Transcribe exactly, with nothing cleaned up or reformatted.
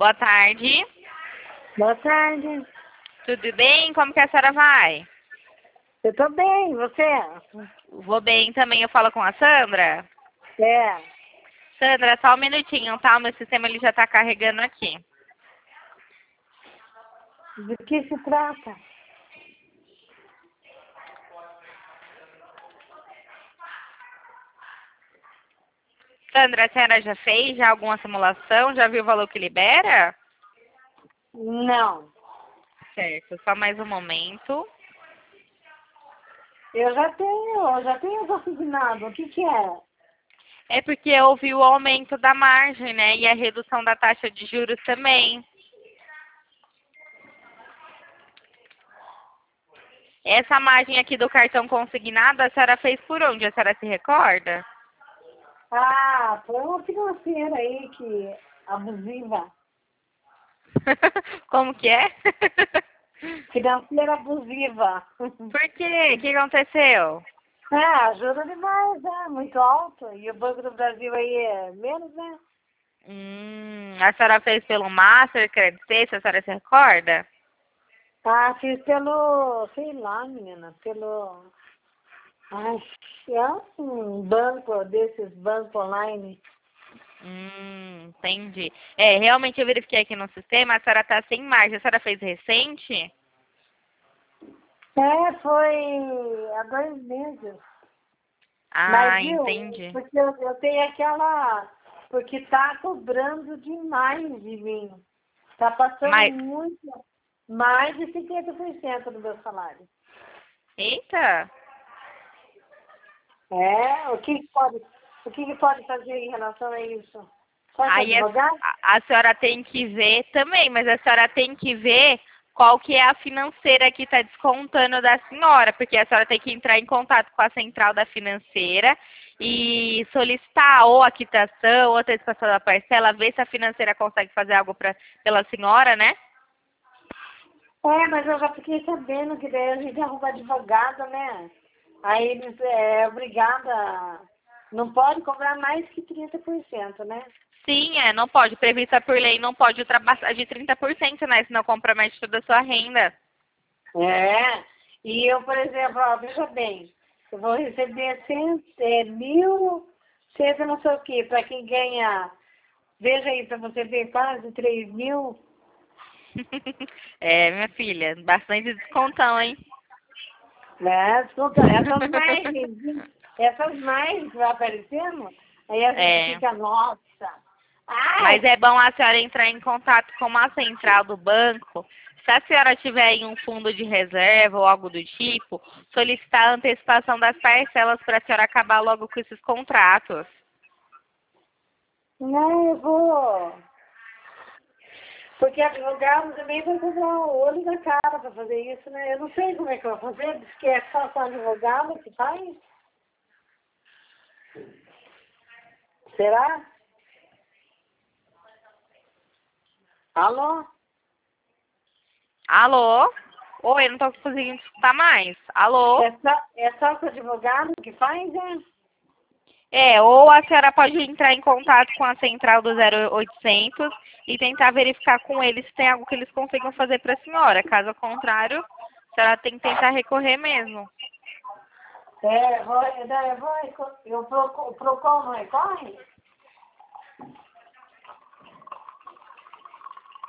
Boa tarde. Boa tarde. Tudo bem? Como que a senhora vai? Eu tô bem, você? Vou bem também. Eu falo com a Sandra. É. Sandra, só um minutinho, tá? O meu sistema ele já tá carregando aqui. De que se trata? Sandra, a senhora já fez já alguma simulação? Já viu o valor que libera? Não. Certo, só mais um momento. Eu já tenho, eu já tenho consignado. O que que é? É porque houve o aumento da margem, né? E a redução da taxa de juros também. Essa margem aqui do cartão consignado, a senhora fez por onde? A senhora se recorda? Ah, foi uma financeira aí que abusiva. Como que é? Financeira abusiva. Por quê? O que aconteceu? Ah, ajuda demais, né? Muito alto. E o Banco do Brasil aí é menos, né? Hum, a senhora fez pelo Master, Credit Suisse, a senhora se recorda? Ah, fiz pelo, sei lá, menina, pelo... Ai, é um banco desses bancos online. Hum, entendi. É, realmente eu verifiquei aqui no sistema, a senhora tá sem margem. A senhora fez recente? É, foi há dois meses. Mas, Ah, viu, entendi. porque eu, eu tenho aquela... Porque tá cobrando demais de mim. Tá passando Mas, muito, mais de cinquenta por cento do meu salário. eita! É, o que que pode, o que que pode fazer em relação a isso? Só que Aí a, advogado? a a senhora tem que ver também, mas a senhora tem que ver qual que é a financeira que está descontando da senhora, porque a senhora tem que entrar em contato com a central da financeira e solicitar ou a quitação ou a antecipação da parcela, ver se a financeira consegue fazer algo pra, pela senhora, né? É, mas eu já fiquei sabendo que daí a gente arruma advogado, né? Aí eles é obrigada, não pode cobrar mais que trinta por cento, né? Sim, é, não pode. Prevista por lei, não pode ultrapassar de trinta por cento, né? Senão compromete toda a sua renda. É, e eu, por exemplo, ó, veja bem, eu vou receber cem, é, mil, cento não sei o quê, para quem ganha, veja aí, para você ver, quase três mil, É, minha filha, bastante descontão, hein? né? Escuta, essas mais, essas mais vai aparecendo, aí a gente É. fica, nossa, Mas ai, é bom a senhora entrar em contato com a central do banco. Se a senhora tiver em um fundo de reserva ou algo do tipo, solicitar a antecipação das parcelas para a senhora acabar logo com esses contratos. não, eu vou. Porque advogado também vai cobrar o olho da cara para fazer isso, né? Eu não sei como é que eu vou fazer, diz que é só com advogado que faz. Será? Alô? Alô? Oi, eu não estou conseguindo escutar mais. Alô? É só, é só com advogado que faz, é? É, ou a senhora pode entrar em contato com a central do zero oitocentos e tentar verificar com eles se tem algo que eles consigam fazer para a senhora. Caso contrário, a senhora tem que tentar recorrer mesmo. É, vou, eu, vou, eu, pro, o Procon não recorre?